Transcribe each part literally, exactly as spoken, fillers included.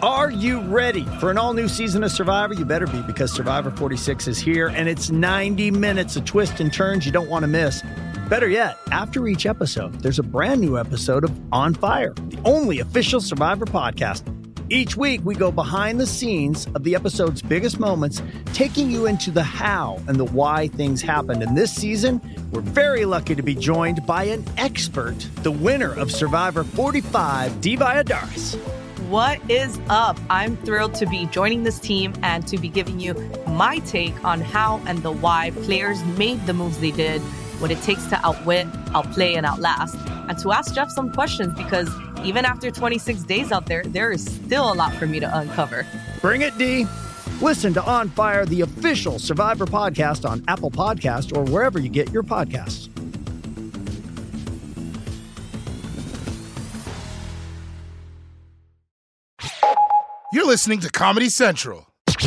Are you ready for an all-new season of Survivor? You better be, because Survivor forty-six is here, and it's ninety minutes of twists and turns you don't want to miss. Better yet, after each episode, there's a brand new episode of On Fire, the only official Survivor podcast. Each week, we go behind the scenes of the episode's biggest moments, taking you into the how and the why things happened. And this season, we're very lucky to be joined by an expert, the winner of Survivor forty-five, Dee Valladares. What is up? I'm thrilled to be joining this team and to be giving you my take on how and the why players made the moves they did, what it takes to outwit, outplay, and outlast, and to ask Jeff some questions, because even after twenty-six days out there, there is still a lot for me to uncover. Bring it, D. Listen to On Fire, the official Survivor podcast on Apple Podcasts or wherever you get your podcasts. You're listening to Comedy Central.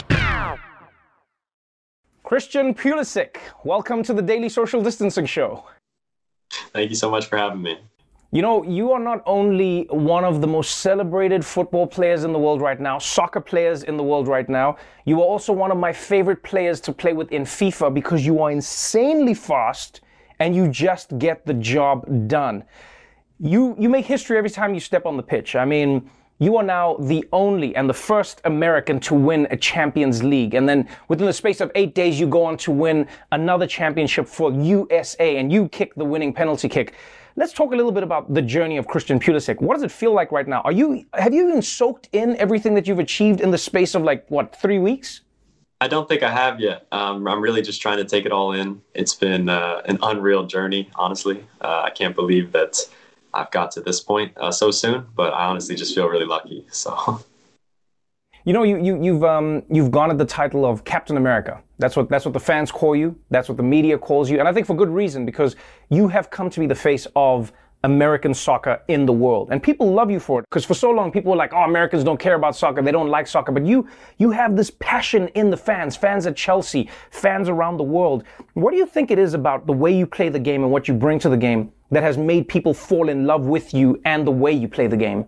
Christian Pulisic, welcome to the Daily Social Distancing Show. Thank you so much for having me. You know, you are not only one of the most celebrated football players in the world right now, soccer players in the world right now, you are also one of my favorite players to play with in FIFA because you are insanely fast and you just get the job done. You, you make history every time you step on the pitch. I mean, you are now the only and the first American to win a Champions League. And then within the space of eight days, you go on to win another championship for U S A, and you kick the winning penalty kick. Let's talk a little bit about the journey of Christian Pulisic. What does it feel like right now? Are you, have you even soaked in everything that you've achieved in the space of like, what, three weeks? I don't think I have yet. Um, I'm really just trying to take it all in. It's been uh, an unreal journey, honestly. Uh, I can't believe that I've got to this point uh, so soon, but I honestly just feel really lucky. So, you know, you, you you've um you've garnered the title of Captain America. That's what that's what the fans call you. That's what the media calls you, and I think for good reason, because you have come to be the face of American soccer in the world, and people love you for it. Because for so long, people were like, "Oh, Americans don't care about soccer; they don't like soccer." But you you have this passion in the fans, fans at Chelsea, fans around the world. What do you think it is about the way you play the game and what you bring to the game that has made people fall in love with you and the way you play the game?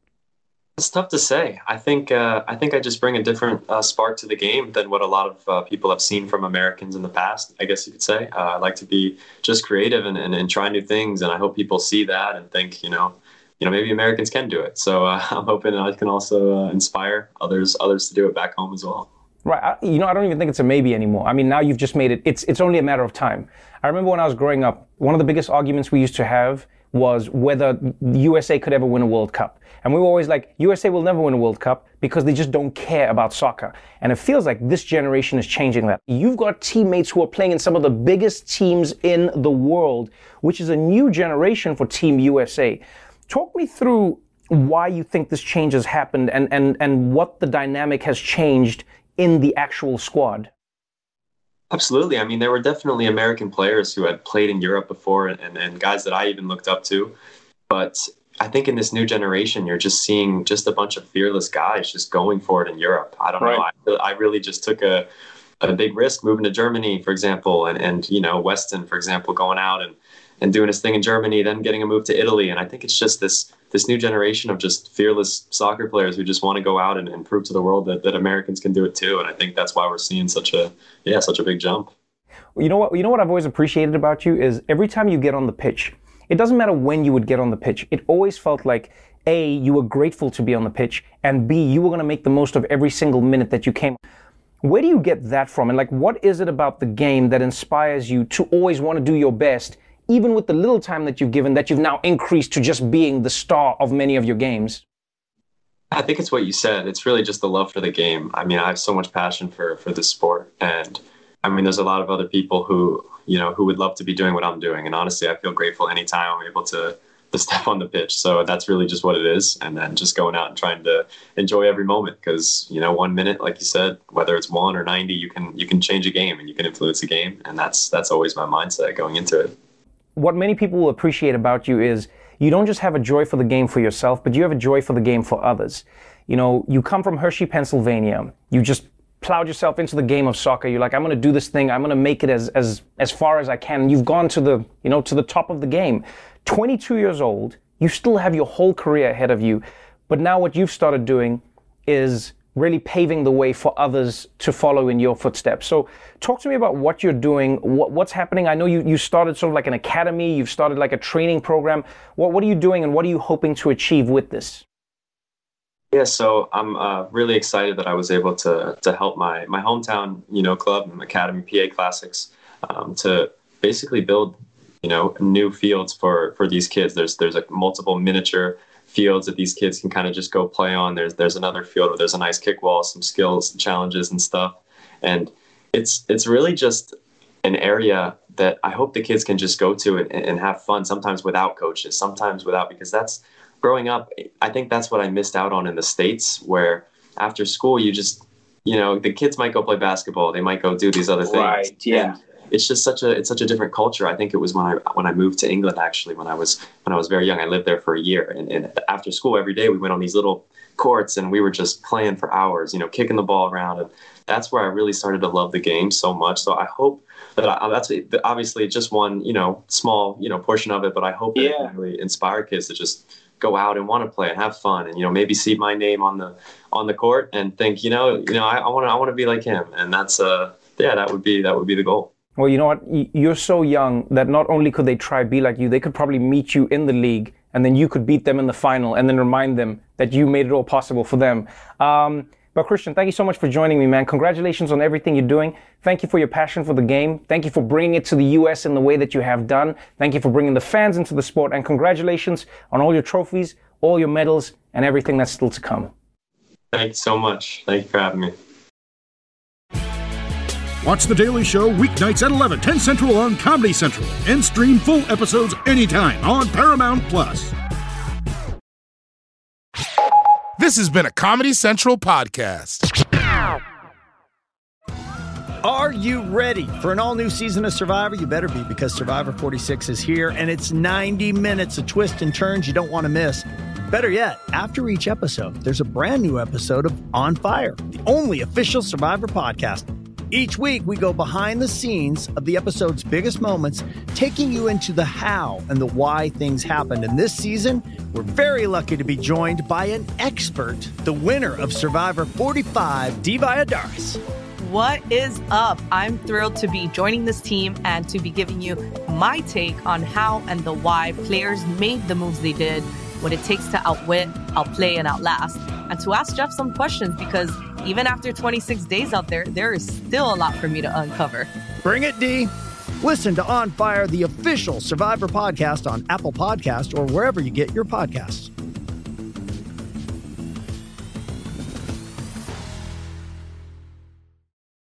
It's tough to say. I think uh, I think I just bring a different uh, spark to the game than what a lot of uh, people have seen from Americans in the past, I guess you could say. Uh, I like to be just creative and, and, and try new things, and I hope people see that and think, you know, you know, maybe Americans can do it. So uh, I'm hoping I can also uh, inspire others others to do it back home as well. Right. I, you know, I don't even think it's a maybe anymore. I mean, now you've just made it. It's it's only a matter of time. I remember when I was growing up, one of the biggest arguments we used to have was whether U S A could ever win a World Cup. And we were always like, U S A will never win a World Cup because they just don't care about soccer. And it feels like this generation is changing that. You've got teammates who are playing in some of the biggest teams in the world, which is a new generation for Team U S A. Talk me through why you think this change has happened and, and, and what the dynamic has changed in the actual squad. Absolutely. I mean, there were definitely American players who had played in Europe before and, and guys that I even looked up to. But I think in this new generation, you're just seeing just a bunch of fearless guys just going for it in Europe. I don't right. know. I, I really just took a, a big risk moving to Germany, for example, and, and, you know, Weston, for example, going out and, and doing his thing in Germany, then getting a move to Italy. And I think it's just this this new generation of just fearless soccer players who just want to go out and, and prove to the world that, that Americans can do it too. And I think that's why we're seeing such a, yeah, such a big jump. You know what, you know what I've always appreciated about you is every time you get on the pitch, it doesn't matter when you would get on the pitch. It always felt like, A, you were grateful to be on the pitch, and B, you were going to make the most of every single minute that you came. Where do you get that from? And like, what is it about the game that inspires you to always want to do your best, even with the little time that you've given, that you've now increased to just being the star of many of your games? I think it's what you said. It's really just the love for the game. I mean, I have so much passion for, for this sport. And I mean, there's a lot of other people who, you know, who would love to be doing what I'm doing. And honestly, I feel grateful anytime I'm able to, to step on the pitch. So that's really just what it is. And then just going out and trying to enjoy every moment. Because, you know, one minute, like you said, whether it's one or ninety, you can you can change a game and you can influence a game. And that's that's always my mindset going into it. What many people will appreciate about you is you don't just have a joy for the game for yourself, but you have a joy for the game for others. You know, you come from Hershey, Pennsylvania. You just plowed yourself into the game of soccer. You're like, I'm going to do this thing. I'm going to make it as as as far as I can. And you've gone to the, you know, to the top of the game. twenty-two years old, you still have your whole career ahead of you. But now what you've started doing is really paving the way for others to follow in your footsteps. So talk to me about what you're doing, what, what's happening. I know you, you started sort of like an academy, you've started like a training program. What, what are you doing and what are you hoping to achieve with this? Yeah, so I'm uh, really excited that I was able to to help my my hometown, you know, club, Academy P A Classics, um, to basically build, you know, new fields for for these kids. There's there's like multiple miniature fields that these kids can kind of just go play on. There's there's another field where there's a nice kick wall, some skills challenges and stuff. And it's it's really just an area that I hope the kids can just go to and, and have fun, sometimes without coaches, sometimes without, because that's growing up, I think that's what I missed out on in the States, where after school, you just, you know, the kids might go play basketball. They might go do these other things. Right, yeah. And it's just such a, it's such a different culture. I think it was when I, when I moved to England, actually, when I was, when I was very young. I lived there for a year, and, and after school every day we went on these little courts and we were just playing for hours, you know, kicking the ball around. And that's where I really started to love the game so much. So I hope that I, that's obviously just one, you know, small, you know, portion of it, but I hope that yeah. it can really inspire kids to just go out and want to play and have fun, and, you know, maybe see my name on the on the court and think, you know, you know, I want to I want to be like him. And that's uh yeah, that would be that would be the goal. Well, you know what? You're so young that not only could they try be like you, they could probably meet you in the league, and then you could beat them in the final, and then remind them that you made it all possible for them. Um, but Christian, thank you so much for joining me, man. Congratulations on everything you're doing. Thank you for your passion for the game. Thank you for bringing it to the U S in the way that you have done. Thank you for bringing the fans into the sport, and congratulations on all your trophies, all your medals, and everything that's still to come. Thank you so much. Thank you for having me. Watch The Daily Show weeknights at eleven, ten Central on Comedy Central, and stream full episodes anytime on Paramount Plus. This has been a Comedy Central podcast. Are you ready for an all-new season of Survivor? You better be, because Survivor forty-six is here, and it's ninety minutes of twists and turns you don't want to miss. Better yet, after each episode, there's a brand new episode of On Fire, the only official Survivor podcast. Each week, we go behind the scenes of the episode's biggest moments, taking you into the how and the why things happened. And this season, we're very lucky to be joined by an expert, the winner of Survivor forty-five, Dee Valladares. What is up? I'm thrilled to be joining this team and to be giving you my take on how and the why players made the moves they did, what it takes to outwit, outplay, and outlast, and to ask Jeff some questions, because even after twenty-six days out there, there is still a lot for me to uncover. Bring it, D. Listen to On Fire, the official Survivor podcast on Apple Podcast or wherever you get your podcasts.